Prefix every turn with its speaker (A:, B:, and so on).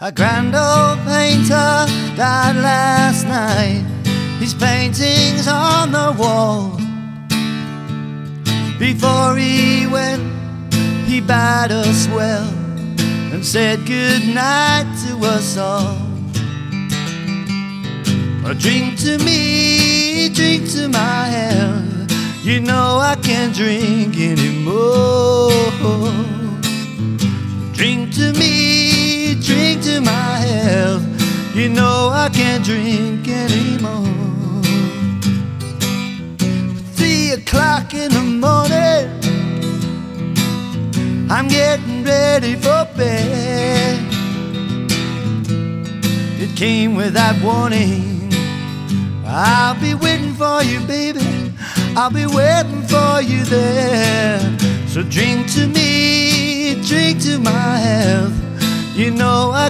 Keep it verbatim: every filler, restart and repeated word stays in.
A: A grand old painter died last night. His paintings on the wall. Before he went, he bade us well and said good night to us all. A drink to me, drink to my health. You know I can't drink anymore. Drink to me, drink to my health. You know I can't drink anymore. Three o'clock in the morning, I'm getting ready for bed. It came without warning. I'll be waiting for you, baby. I'll be waiting for you there. So drink to me, drink to my health. You know I